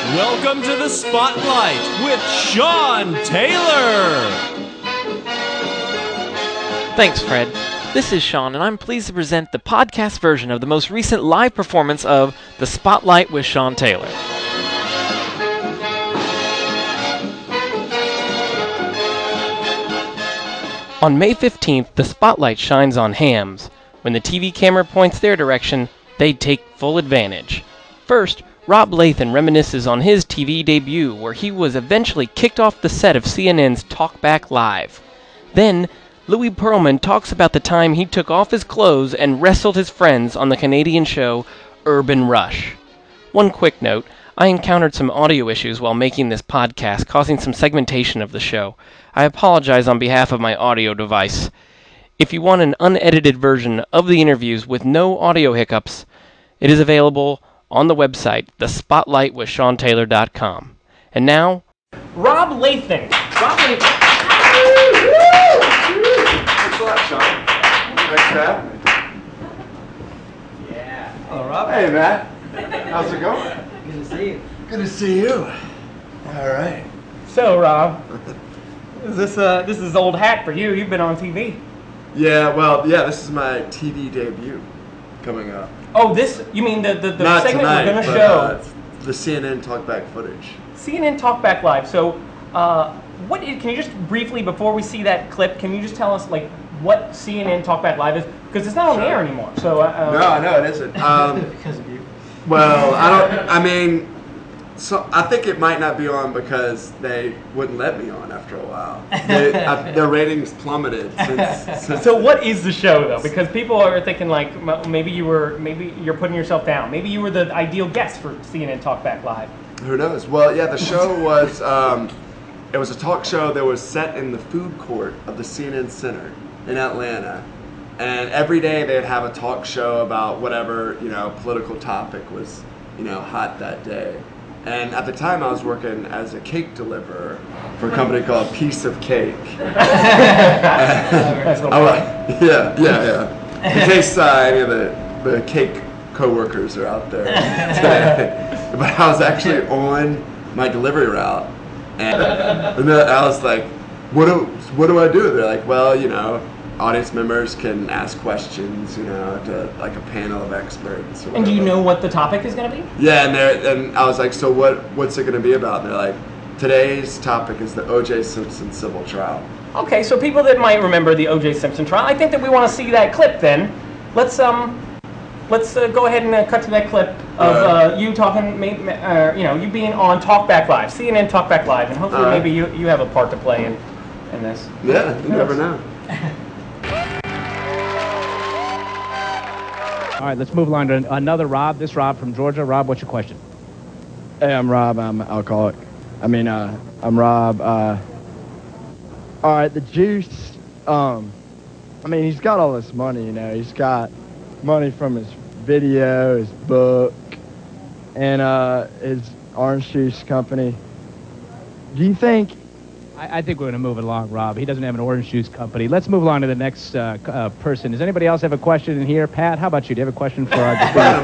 Welcome to the Spotlight with Sean Taylor. Thanks, Fred. This is Sean, and I'm pleased to present the podcast version of the most recent live performance of The Spotlight with Sean Taylor. On May 15th, the spotlight shines on hams. When the TV camera points their direction, they take full advantage. First, Rob Lathan reminisces on his TV debut, where he was eventually kicked off the set of CNN's Talkback Live. Then, Louis Pearlman talks about the time he took off his clothes and wrestled his friends on the Canadian show Urban Rush. One quick note, I encountered some audio issues while making this podcast, causing some segmentation of the show. I apologize on behalf of my audio device. If you want an unedited version of the interviews with no audio hiccups, it is available on the website, thespotlightwithseantaylor.com. And now, Rob Lathan. Thanks a lot, Sean. Thanks for having me. Yeah. Hello, Rob. Hey, Matt. How's it going? Good to see you. Good to see you. All right. So, Rob, this is old hat for you. You've been on TV. Yeah, this is my TV debut coming up. Oh, you mean the Not segment tonight, we're going to but, show? the CNN Talkback footage. CNN Talkback Live. So, can you just briefly, before we see that clip, can you just tell us, what CNN Talkback Live is? Because it's not on the air anymore. So, No, it isn't. Because of you. Well, I think it might not be on because they wouldn't let me on after a while. Their ratings plummeted since So what is the show, though? Because people are thinking maybe you're putting yourself down. Maybe you were the ideal guest for CNN Talkback Live. Who knows? Well, yeah, the show was it was a talk show that was set in the food court of the CNN Center in Atlanta. And every day they'd have a talk show about whatever, political topic was, hot that day. And at the time I was working as a cake deliverer for a company called Piece of Cake. Yeah. In case any of the cake co-workers are out there today. But I was actually on my delivery route. And then I was like, what do I do? They're like, well, audience members can ask questions, to like a panel of experts. And do you know what the topic is going to be? Yeah, and I was like, so what's it going to be about? And they're like, today's topic is the O.J. Simpson civil trial. Okay, so people that might remember the O.J. Simpson trial, I think that we want to see that clip. Then let's go ahead and cut to that clip of you talking, you being on Talkback Live, CNN Talkback Live, and hopefully maybe you have a part to play in this. Yeah, you never know. All right, let's move along to another Rob. This Rob from Georgia. Rob, what's your question? Hey, I'm Rob. I'm alcoholic. I'm Rob. All right, the Juice. He's got all this money, He's got money from his video, his book, and his orange juice company. Do you think... I think we're going to move it along, Rob. He doesn't have an orange juice company. Let's move along to the next person. Does anybody else have a question in here? Pat, how about you? Do you have a question for our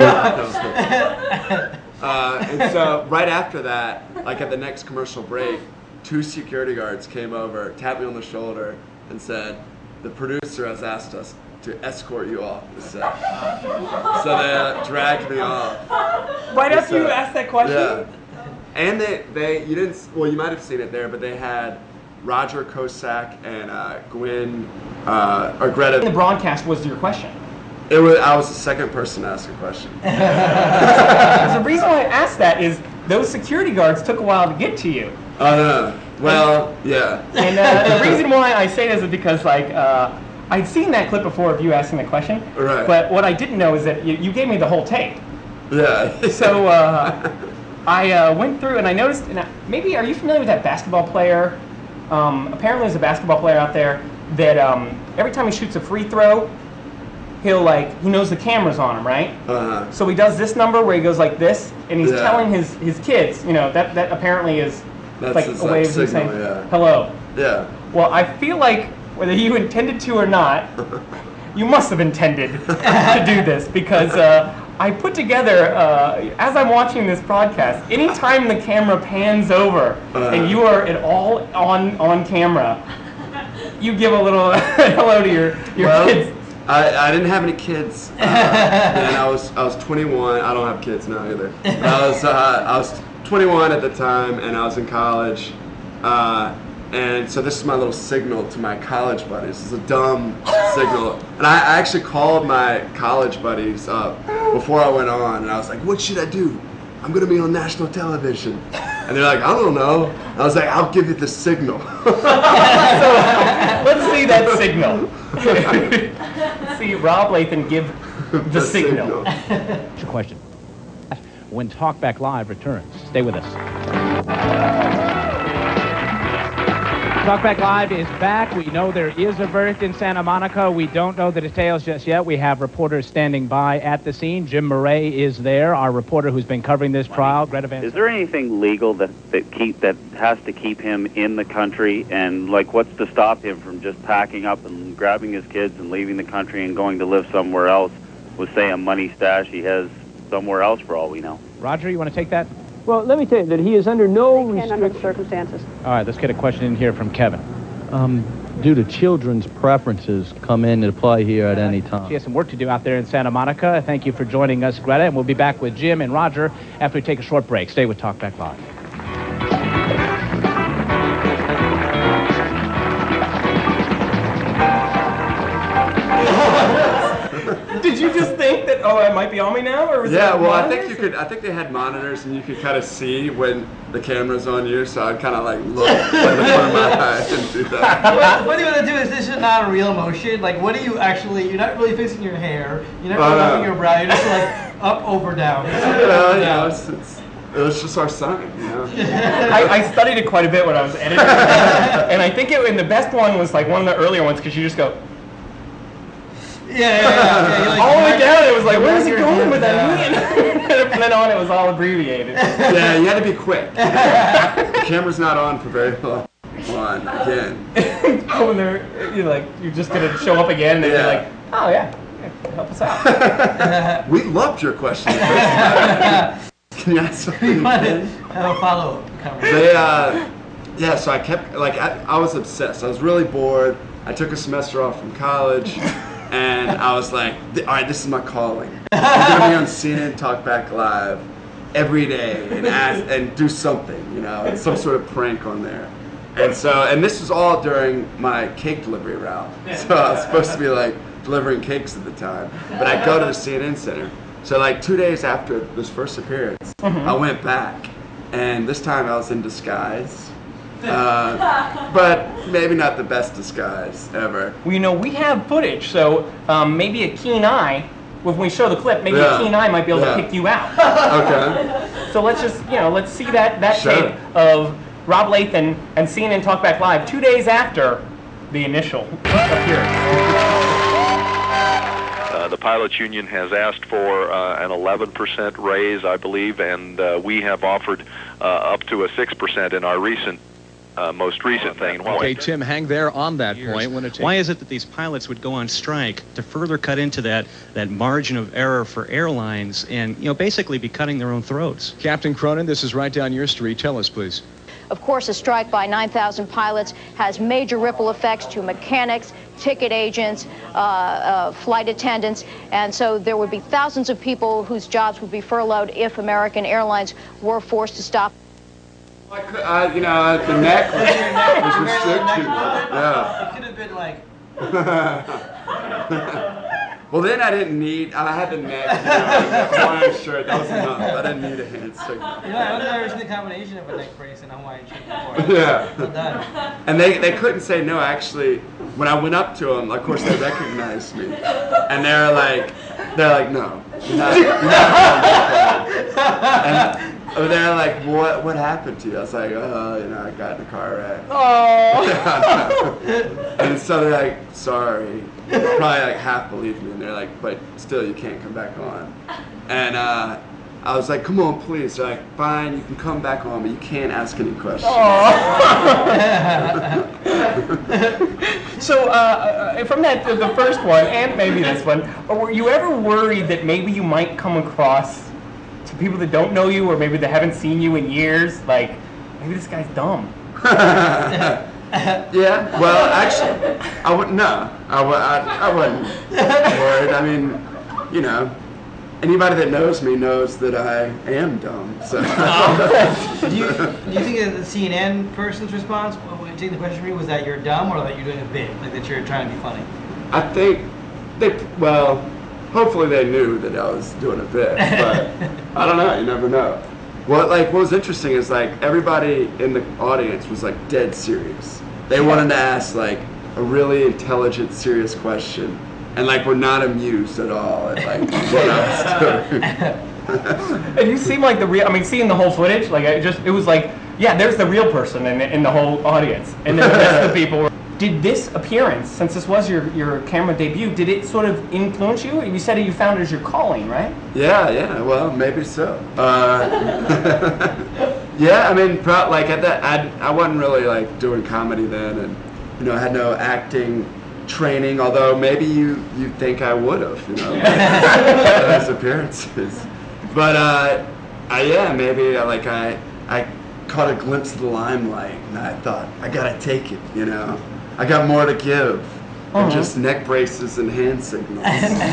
And so right after that, at the next commercial break, 2 security guards came over, tapped me on the shoulder, and said, the producer has asked us to escort you off the set. So they dragged me off. Right after you asked that question? Yeah. And you might have seen it there, but they had Roger Kosak and Gwen, or Greta. The broadcast was your question. I was the second person to ask a question. The reason why I asked that is those security guards took a while to get to you. Oh, no. Well, yeah. And the reason why I say this is because, I'd seen that clip before of you asking the question. Right. But what I didn't know is that you gave me the whole tape. Yeah. So I went through and I noticed, maybe, are you familiar with that basketball player? Apparently there's a basketball player out there that every time he shoots a free throw, he knows the camera's on him, right? Uh-huh. So he does this number where he goes like this, and he's telling his kids, that apparently is That's a way of signal, saying yeah. hello. Yeah. Well, I feel like whether you intended to or not, you must have intended to do this, because I put together, as I'm watching this broadcast, anytime the camera pans over and you are at all on camera, you give a little hello to your kids. I didn't have any kids, and I was 21. I don't have kids now either. But I was 21 at the time, and I was in college. And so this is my little signal to my college buddies. It's a dumb signal. And I actually called my college buddies up before I went on, and I was like, what should I do? I'm going to be on national television. And they're like, I don't know. I was like, I'll give you the signal. So let's see that signal. See Rob Lathan give the signal. What's your question? When Talkback Live returns. Stay with us. Talkback Live is back. We know there is a verdict in Santa Monica. We don't know the details just yet. We have reporters standing by at the scene. Jim Murray is there, our reporter who's been covering this trial. Greta Van. Is there anything legal that has to keep him in the country? And like, what's to stop him from just packing up and grabbing his kids and leaving the country and going to live somewhere else with, say, a money stash he has somewhere else for all we know? Roger, you want to take that? Well, let me tell you that he is under no under the circumstances. All right, let's get a question in here from Kevin. Do the children's preferences come into play here at any time? She has some work to do out there in Santa Monica. Thank you for joining us, Greta, and we'll be back with Jim and Roger after we take a short break. Stay with Talkback Live. Did you just think that, it might be on me now? Or was Yeah, it well, I monitors? think you could. I think they had monitors, and you could kind of see when the camera's on you. So I'd kind of like look at the corner of my eye and do that. What you want to do is this is not a real motion. Like, what are you actually? You're not really fixing your hair. You're not really rubbing your brow. You're just like up, over, down. It was just our son, you know. I studied it quite a bit when I was editing, and I think and the best one was like one of the earlier ones because you just go. Yeah. Like, all the way down, it was like, where's he going with that? And from then on, it was all abbreviated. Yeah, you had to be quick. The camera's not on for very long. On again. When you're just gonna show up again, and you're like, oh yeah, help us out. We loved your question. Can you ask something? Have a follow-up conversation. So I kept I was obsessed. I was really bored. I took a semester off from college. And I was like, all right, this is my calling. I'm going to be on CNN Talkback Live every day and do something, some sort of prank on there. And this was all during my cake delivery route. So I was supposed to be like delivering cakes at the time. But I go to the CNN Center. So like 2 days after this first appearance, I went back. And this time I was in disguise. But maybe not the best disguise ever. Well, we have footage, so maybe a keen eye, when we show the clip, maybe a keen eye might be able to pick you out. Okay. So let's just, let's see that Sure. tape of Rob Lathan and CNN Talkback Live 2 days after the initial appearance. The pilots union has asked for an 11% raise, I believe, and we have offered up to a 6% in our most recent thing. Okay, Tim, hang there on that point. Why is it that these pilots would go on strike to further cut into that margin of error for airlines and, basically be cutting their own throats? Captain Cronin, this is right down your street. Tell us, please. Of course, a strike by 9,000 pilots has major ripple effects to mechanics, ticket agents, flight attendants, and so there would be thousands of people whose jobs would be furloughed if American Airlines were forced to stop. The neck was restricted. Yeah. It could have been like. Well, then I had the neck, the Hawaiian shirt. That was enough. I didn't need a hand signal. I've never seen the combination of a neck brace and a Hawaiian shirt before. Yeah. Well done. And they couldn't say no. Actually, when I went up to them, of course they recognized me, and they're like, no, you're not and they're like, what happened to you? I was like, I got in a car wreck. Oh. And so they're like, sorry. Probably like half believed me, and they're like, but still, you can't come back on. And I was like, come on, please. They're like, fine, you can come back on, but you can't ask any questions. So, from the first one, and maybe this one, were you ever worried that maybe you might come across to people that don't know you, or maybe that haven't seen you in years, like, maybe this guy's dumb? Yeah, well, actually, I wouldn't know. I wasn't worried. I mean, you know, anybody that knows me knows that I am dumb. So. Do you think that the CNN person's response, taking the question from you, was that you're dumb or that you're doing a bit, like that you're trying to be funny? I think hopefully they knew that I was doing a bit, but I don't know. You never know. What was interesting is like everybody in the audience was like dead serious. They wanted to ask like a really intelligent, serious question, and like were not amused at all at like what I was doing. And you seem like the real. I mean, seeing the whole footage, like it was like, yeah, there's the real person in the whole audience, and then the rest of the people. Did this appearance, since this was your camera debut, did it sort of influence you? You said you found it as your calling, right? Yeah, well, maybe so. Yeah, I mean, like at that, I wasn't really like doing comedy then, and you know, I had no acting training. Although maybe you think I would have, you know, those appearances. But yeah, maybe I caught a glimpse of the limelight, and I thought I gotta take it, you know. I got more to give than just neck braces and hand signals.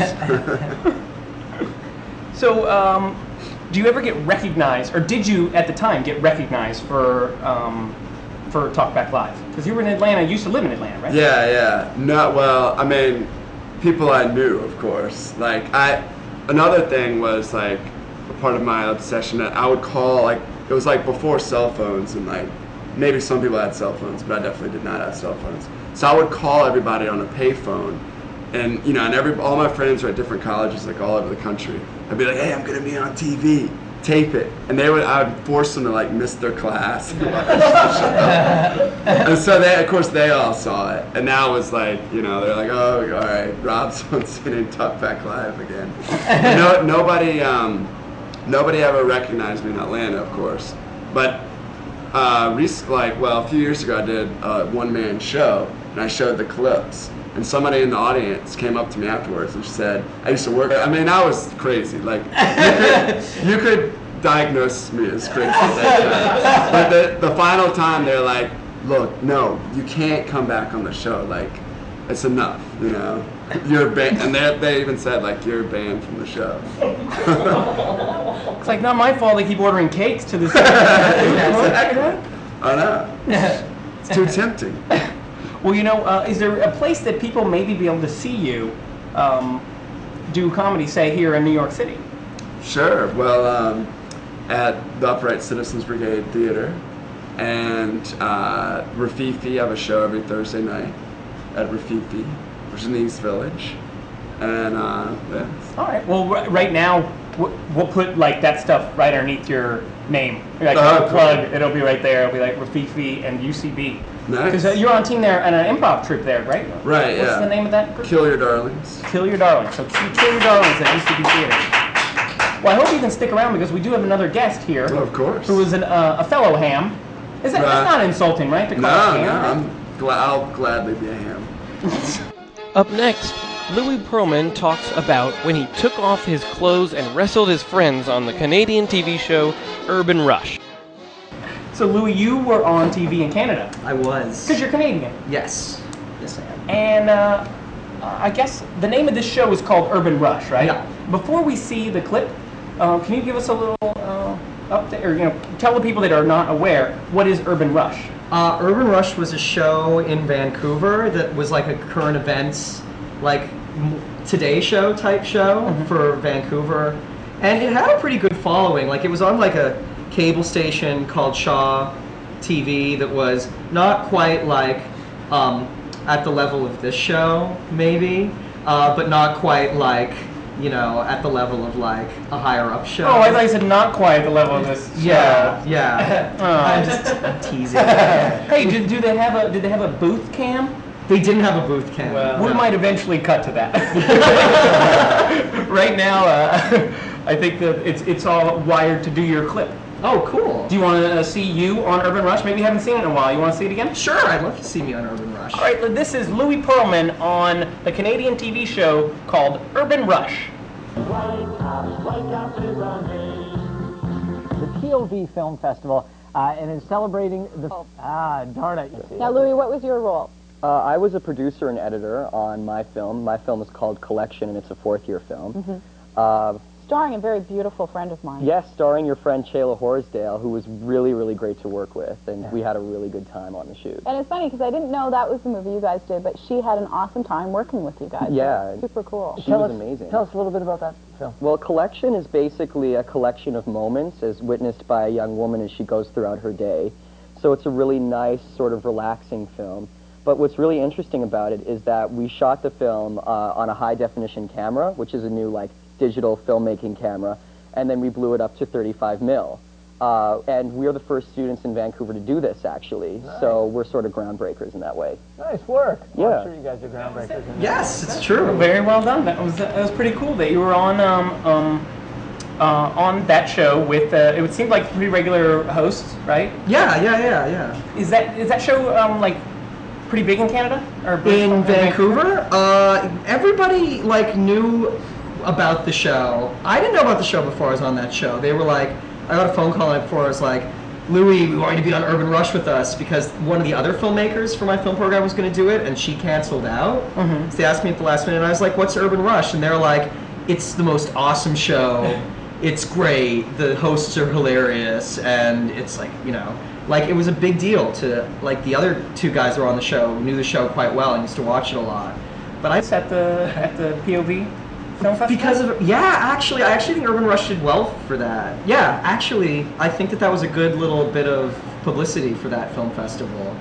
So, do you ever get recognized, or did you at the time get recognized for Talkback Live? Because you were in Atlanta, you used to live in Atlanta, right? Yeah. Well, I mean, people I knew, of course. Like another thing was like a part of my obsession that I would call like, it was like before cell phones, and like maybe some people had cell phones, but I definitely did not have cell phones. So I would call everybody on a payphone, and you know, and all my friends were at different colleges, like all over the country. I'd be like, hey, I'm gonna be on TV, tape it, and I would force them to like miss their class. And so of course they all saw it, and now it was like, you know, they're like, oh, all right, Rob's on CNN Talkback Live again. Nobody ever recognized me in Atlanta, of course, but a few years ago I did a one-man show, and I showed the clips, and somebody in the audience came up to me afterwards and said, I used to work, I mean, I was crazy, like, you could diagnose me as crazy at that time. But the final time they're like, look, no, you can't come back on the show, like, it's enough, you know, you're banned, and they even said, like, you're banned from the show. It's like not my fault they keep ordering cakes to this. I know. It's too tempting. Well, you know, is there a place that people maybe be able to see you do comedy, say, here in New York City? Sure. Well, at the Upright Citizens Brigade Theater, and Rafifi, I have a show every Thursday night at Rafifi, which is in the East Village. And, yeah. All right. Well, right now, we'll put like that stuff right underneath your name. Like plug, it'll be right there. It'll be like Rafifi and UCB. Nice. Because you're on team there and an improv troupe there, right? Right. What's the name of that group? Kill Your Darlings. Kill Your Darlings. So Kill Your Darlings at UCB Theater. Well, I hope you can stick around because we do have another guest here. Well, of course. Who is a fellow ham. That's not insulting, right? To call us ham? No, I'll gladly be a ham. Up next, Louis Pearlman talks about when he took off his clothes and wrestled his friends on the Canadian TV show Urban Rush. So, Louis, you were on TV in Canada. I was. Because you're Canadian. Yes. Yes, I am. And I guess the name of this show is called Urban Rush, right? Yeah. Before we see the clip, can you give us a little update, or tell the people that are not aware, what is Urban Rush? Urban Rush was a show in Vancouver that was like a current events, like Today Show type show for Vancouver, and it had a pretty good following. Like it was on like a cable station called Shaw TV that was not quite like at the level of this show, maybe, but not quite like, at the level of like a higher up show. Oh, I thought you said not quite at the level of this show. Yeah. I'm just teasing. Hey, did they have a booth cam? They didn't have a booth cam. We might eventually cut to that. Right now, I think that it's all wired to do your clip. Oh, cool. Do you want to see you on Urban Rush? Maybe you haven't seen it in a while. You want to see it again? Sure, I'd love to see me on Urban Rush. All right, this is Louis Pearlman on the Canadian TV show called Urban Rush. The POV Film Festival, and is celebrating the... darn it. Now, Louis, what was your role? I was a producer and editor on my film. My film is called Collection, and it's a fourth-year film. Starring a very beautiful friend of mine. Yes, starring your friend Shayla Horsdale, who was really, really great to work with, and we had a really good time on the shoot. And it's funny, because I didn't know that was the movie you guys did, but she had an awesome time working with you guys. Yeah. Super cool. She was amazing. Tell us a little bit about that film. Well, Collection is basically a collection of moments as witnessed by a young woman as she goes throughout her day. So it's a really nice, sort of relaxing film. But what's really interesting about it is that we shot the film on a high-definition camera, which is a new, digital filmmaking camera, and then we blew it up to 35 mil. And we're the first students in Vancouver to do this, actually. Nice. So we're sort of groundbreakers in that way. Nice work. Yeah. Well, I'm sure you guys are groundbreakers in that. Yes, it's true. Very well done. That was pretty cool that you were on that show with it would seem like 3 regular hosts, right? Yeah. Is that show pretty big in Canada or in Vancouver? Everybody knew about the show. I didn't know about the show before I was on that show. They were I got a phone call on it before. I was like, Louis, we want you to be on Urban Rush with us, because one of the other filmmakers for my film program was going to do it, and she canceled out. So they asked me at the last minute, and I was like, what's Urban Rush? And they're like, it's the most awesome show. It's great. The hosts are hilarious, and it's it was a big deal to, the other 2 guys who were on the show knew the show quite well and used to watch it a lot. But I at the POV Film Festival? Because of I actually think Urban Rush did well for that. Yeah, actually, I think that was a good little bit of publicity for that film festival.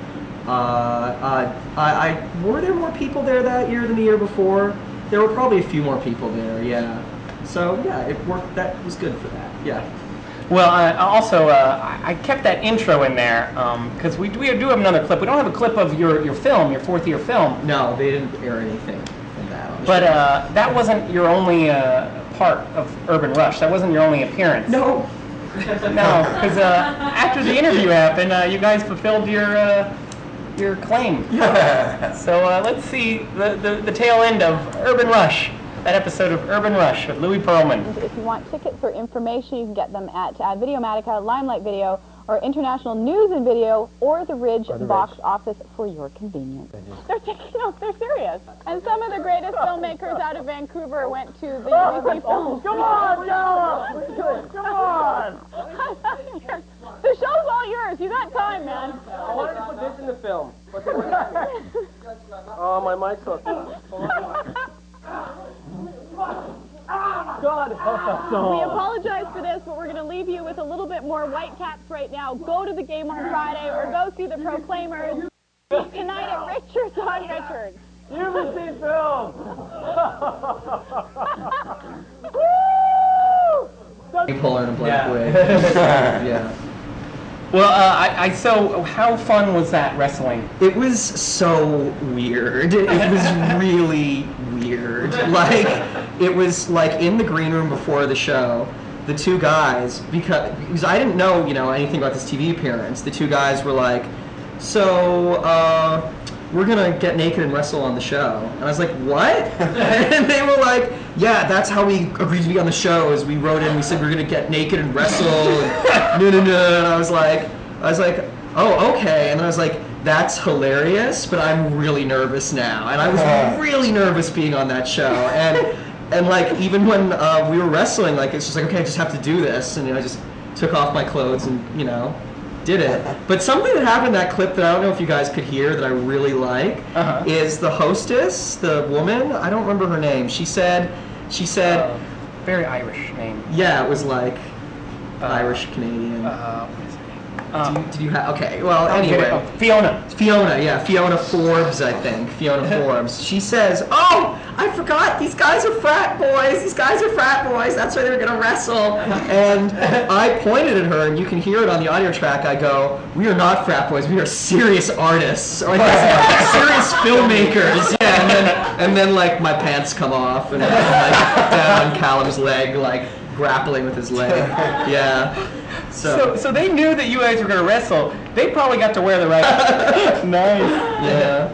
Were there more people there that year than the year before? There were probably a few more people there. Yeah. So yeah, it worked. That was good for that. Yeah. Well, I kept that intro in there because we do have another clip. We don't have a clip of your film, your 4th-year film. No, they didn't air anything from that. But that wasn't your only part of Urban Rush. That wasn't your only appearance. No. No, because after the interview happened, you guys fulfilled your claim. Yeah. So let's see the tail end of Urban Rush. That episode of Urban Rush with Louis Pearlman. If you want tickets or information, you can get them at Videomatica, Limelight Video, or International News and Video, or the Ridge box office for your convenience. They're serious. And some of the greatest filmmakers out of Vancouver went to the UBC Film. Come on, Joe! Come on! The show's all yours. You got time, man. I wanted to put this in the film. Oh, my mic's hooked. God. We apologize for this, but we're going to leave you with a little bit more Whitecaps right now. Go to the game on Friday or go see the Proclaimers tonight at Richards on Richards. UBC Film. Woo! Polar in a black wig. Yeah. Well, so how fun was that wrestling? It was so weird. It was really weird. It was in the green room before the show, the 2 guys, because I didn't know, anything about this TV appearance. The 2 guys were like, so, we're gonna get naked and wrestle on the show. And I was like, what? And they were like, yeah, that's how we agreed to be on the show, is we wrote in, we said we're gonna get naked and wrestle, and no. And I was like, oh, okay. And then I was like, that's hilarious, but I'm really nervous now. And I was really nervous being on that show. And even when we were wrestling, it's just okay, I just have to do this. And I just took off my clothes and, did it. But something that happened in that clip that I don't know if you guys could hear that I really like is the hostess, the woman, I don't remember her name. She said very Irish name. Yeah, it was Irish Canadian. What is her name? Did you have? Okay. Well, I'll get anyway. it. Fiona. Fiona Forbes, I think. Fiona Forbes. She says, "Oh, I forgot. These guys are frat boys. That's why they were gonna wrestle." And I pointed at her, and you can hear it on the audio track. I go, "We are not frat boys. We are serious artists, like serious filmmakers." Yeah. And then like my pants come off, and I'm like down Callum's leg, like grappling with his leg. Yeah. So they knew that you guys were going to wrestle. They probably got to wear the right. Nice. Yeah.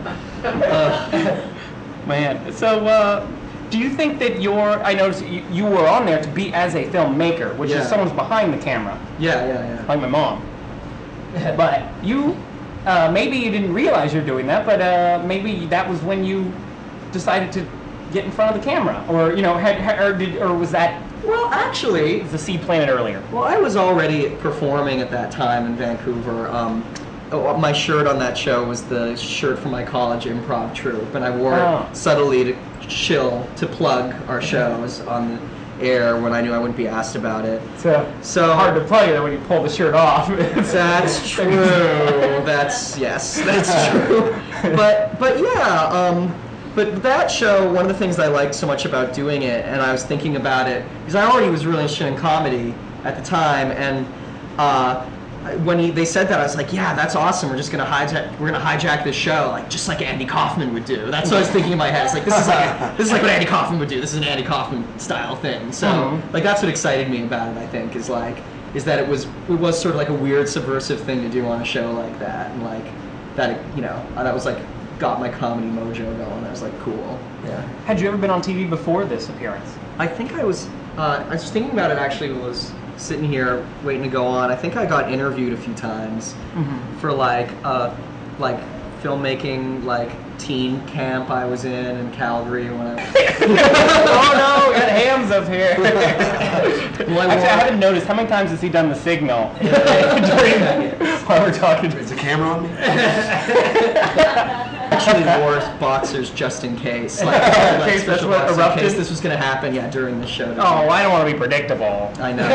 Man. So do you think that I noticed you were on there to be as a filmmaker, which is someone's behind the camera. Yeah. Like my mom. But you, maybe you didn't realize you're doing that, but maybe that was when you decided to get in front of the camera, or or was that? Well, actually, the seed planted earlier. Well, I was already performing at that time in Vancouver. My shirt on that show was the shirt from my college improv troupe, and I wore it subtly to plug our shows on the air when I knew I wouldn't be asked about it. So hard to plug it when you pull the shirt off. That's true. That's true. But yeah. But that show, one of the things I liked so much about doing it, and I was thinking about it, because I already was really interested in comedy at the time, and when they said that, I was like, yeah, that's awesome. We're gonna hijack this show, like just like Andy Kaufman would do. That's what I was thinking in my head. It's like this is like what Andy Kaufman would do. This is an Andy Kaufman style thing. So like that's what excited me about it. I think is that it was sort of like a weird subversive thing to do on a show like that, and like that that was like. Got my comedy mojo going. I was like, cool. Yeah. Had you ever been on TV before this appearance? I think I was thinking about it actually when I was sitting here waiting to go on. I think I got interviewed a few times for like filmmaking like teen camp I was in Calgary when I Oh no, we got Hams up here. Actually, I haven't noticed how many times has he done the signal while we're talking. Is the camera on me? Actually wore boxers just in case. Like case this was erupted? In case this was going to happen, during the show. Oh, I don't want to be predictable. I know.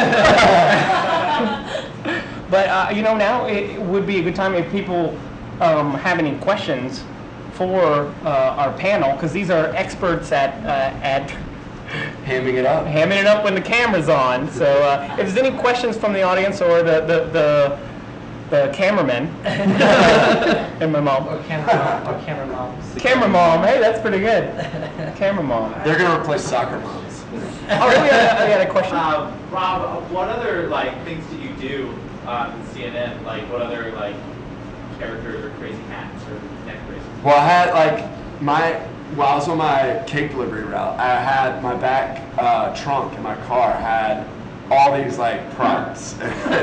But, now it would be a good time if people have any questions for our panel, because these are experts at hamming it up when the camera's on. So if there's any questions from the audience or the cameraman and my mom. Or camera moms. Camera mom. Hey, that's pretty good. Camera mom. They're gonna replace soccer moms. Oh, really? I got a question. Rob, what other things do you do in CNN? Like, what other characters or crazy hats or neck braces? Well, I had while I was on my cake delivery route, I had my back trunk in my car had all these props.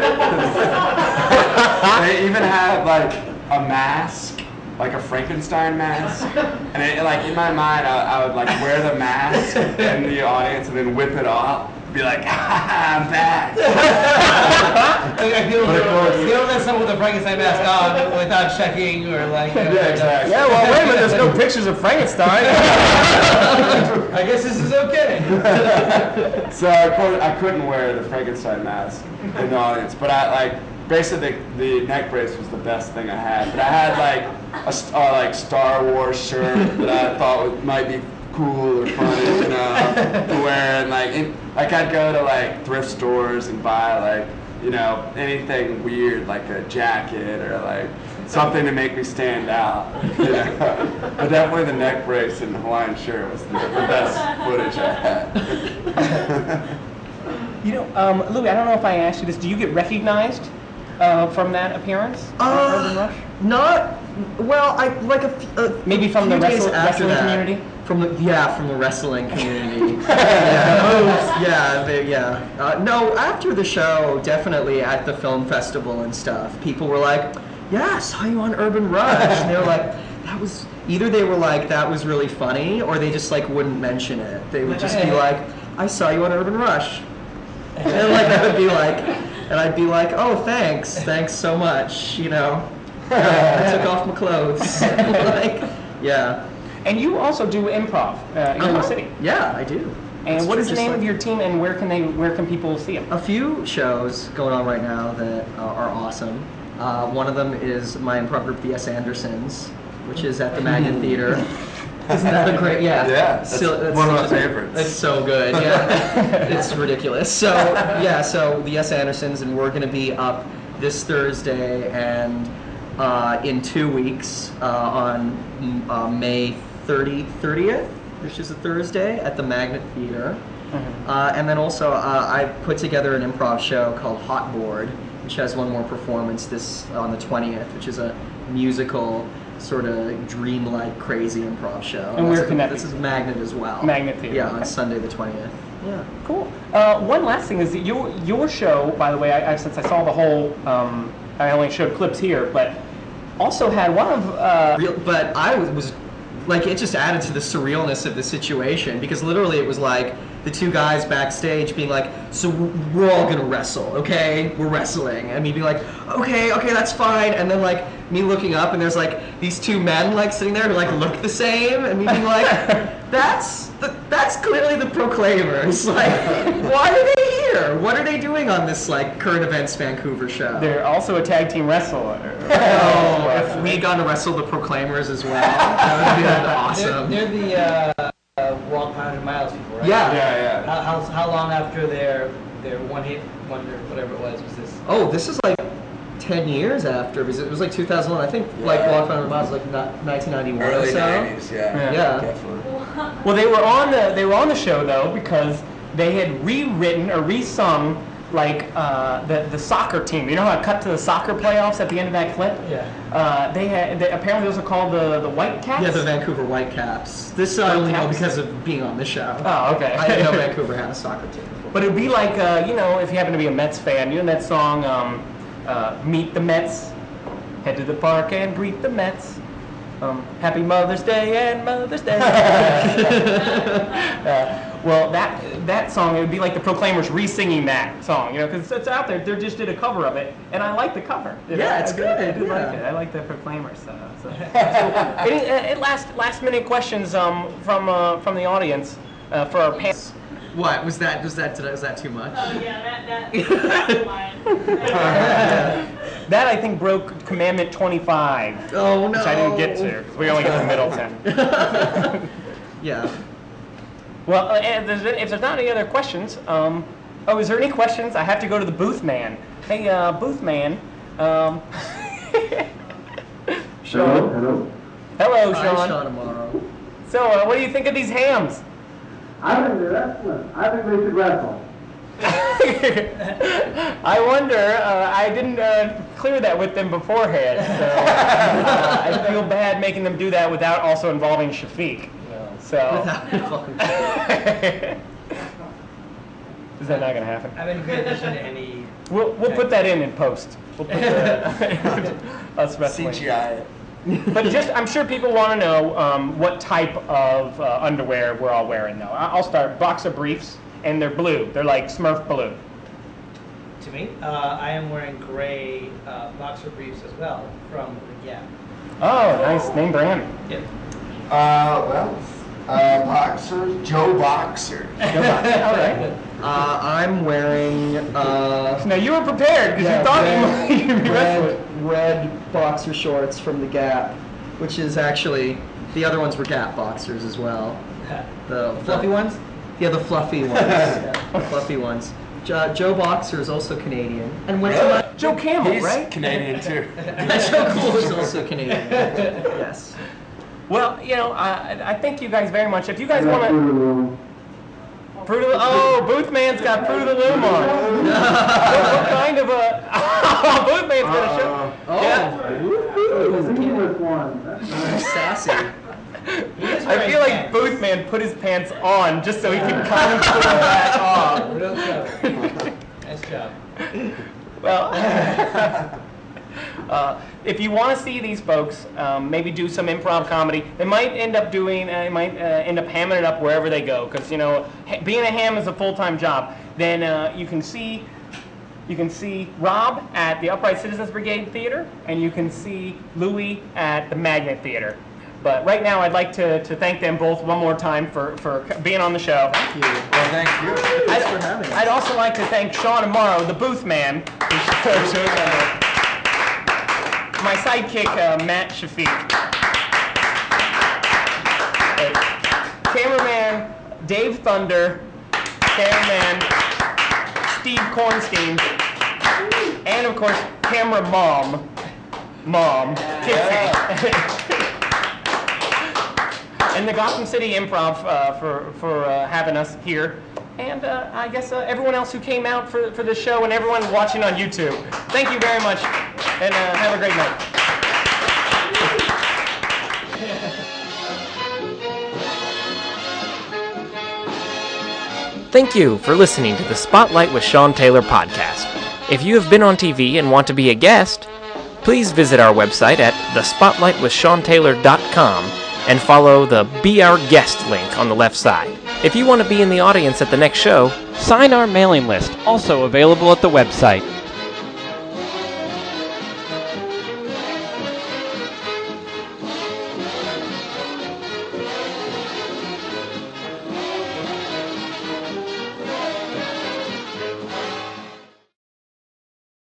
They even had a mask, like a Frankenstein mask, and in my mind I would wear the mask in the audience and then whip it off, be like, I'm back. I feel that someone with a Frankenstein mask on without checking or Yeah, exactly. Yeah, well, wait a minute, there's no pictures of Frankenstein. I guess this is okay. So I couldn't wear the Frankenstein mask in the audience, but basically the neck brace was the best thing I had. But I had a Star Wars shirt that I thought might be cool or funny, to wear, and I'd go to thrift stores and buy anything weird, like a jacket or something to make me stand out. But definitely the neck brace and the Hawaiian shirt was the best footage I had. Louis, I don't know if I asked you this. Do you get recognized from that appearance on Urban Rush? Not well. Maybe from the wrestling community. From the wrestling community. No, after the show, definitely at the film festival and stuff, people were like, "Yeah, I saw you on Urban Rush," and they were like, "That was." Either they were like, "That was really funny," or they just wouldn't mention it. They would just be like, "I saw you on Urban Rush," and that would be and I'd be like, "Oh, thanks so much," I took off my clothes. Yeah. And you also do improv here in the city. Yeah, I do. And what is the name of your team, and where can people see them? A few shows going on right now that are awesome. One of them is my improv group, the S. Andersons, which is at the Magnet Theater. Isn't that a great? Yeah. Yeah, that's one of my favorites. It's so good. Yeah, it's ridiculous. So yeah, so the S. Andersons, and we're going to be up this Thursday and in 2 weeks on May 30th, which is a Thursday, at the Magnet Theater. And then also I put together an improv show called Hot Board, which has one more performance on the 20th, which is a musical sort of dreamlike crazy improv show. And where can that be? This is Magnet as well. Magnet Theater. Yeah, okay. on Sunday the 20th. Yeah. Cool. One last thing is that your show, by the way, since I saw the whole, I only showed clips here, but also had one of... but I was like, it just added to the surrealness of the situation, because literally it was like the two guys backstage being like, so we're all gonna wrestle, okay? We're wrestling. And me being like, okay, that's fine. And then like me looking up and there's like these two men like sitting there who like look the same, and me being like, that's clearly the Proclaimers. Like, why are they here? What are they doing on this like current events Vancouver show? They're also a tag team wrestler. Oh, if we got to wrestle the Proclaimers as well, that would be awesome. They're the Walk 100 Miles people, right? Yeah. How long after their one hit wonder, whatever it was this? Oh, this is like 10 years after, because it was like 2001. I think like Walk 100 Miles was like 1991 Early or so. 90s, yeah. Definitely. Well, they were on the show though because they had rewritten or resung like the soccer team. You know how I cut to the soccer playoffs at the end of that clip? Yeah. Apparently those are called the Whitecaps. Yeah, the Vancouver Whitecaps. This I only know because of being on the show. Oh, okay. I didn't know Vancouver had a soccer team before. But it'd be like if you happen to be a Mets fan, you know that song Meet the Mets, head to the park and greet the Mets. Happy Mother's Day and Mother's Day. Well, that song, it would be like the Proclaimers re-singing that song, because it's out there. They just did a cover of it, and I like the cover. It's good. I do like it. I like the Proclaimers. Any last minute questions from the audience for our panel? What was that? Was that too much? Oh yeah, that's mine. That I think broke Commandment 25. Oh no! Which I didn't get to. We only got to Middleton. Yeah. Well, if there's not any other questions, is there any questions? I have to go to the booth man. Hey, booth man. Sean. Hello, Sean. Hi, Sean Amaro. So, what do you think of these hams? I think they're excellent. I think they should wrestle. I wonder, I didn't clear that with them beforehand, so I feel bad making them do that without also involving Shafiq. So. Is that not going to happen? I haven't paid attention to any... We'll put that in post. We'll put us wrestling. CGI. But I'm sure people want to know what type of underwear we're all wearing, though. I'll start. Boxer briefs, and they're blue. They're like Smurf blue. To me, I am wearing gray boxer briefs as well from the Gap. Oh, nice. Name brand. Yep. Boxers, Joe Boxer. All right. I'm wearing. Now you were prepared because you thought you'd be wrestling. Red boxer shorts from the Gap, which is actually the other ones were Gap boxers as well. The fluffy ones. Yeah, the fluffy ones. The fluffy ones. Joe Boxer is also Canadian, and went to Joe Campbell, He's right? Canadian too. Joe Cool is also Canadian. Yes. Well, I thank you guys very much. If you guys want to... Booth Man's got Fruit of the Loom on. What kind of a... Booth Man's got a show. Sassy. I feel like Booth Man put his pants on just so he could kind of put them back off. Real job. Nice job. Well... if you want to see these folks, maybe do some improv comedy. They might end up hamming it up wherever they go, because being a ham is a full-time job. Then you can see Rob at the Upright Citizens Brigade Theater, and you can see Louis at the Magnet Theater. But right now, I'd like to thank them both one more time for being on the show. Thank you. Well, thank you. Thanks for having us. I'd also like to thank Sean Amaro, the booth man. my sidekick, Matt Shafiq. Cameraman, Dave Thunder. Cameraman, Steve Kornstein. And, of course, camera mom, Tiffany. And the Gotham City Improv for having us here. And I guess everyone else who came out for this show and everyone watching on YouTube. Thank you very much, and have a great night. Thank you for listening to the Spotlight with Sean Taylor podcast. If you have been on TV and want to be a guest, please visit our website at thespotlightwithseantaylor.com and follow the Be Our Guest link on the left side. If you want to be in the audience at the next show, sign our mailing list, also available at the website.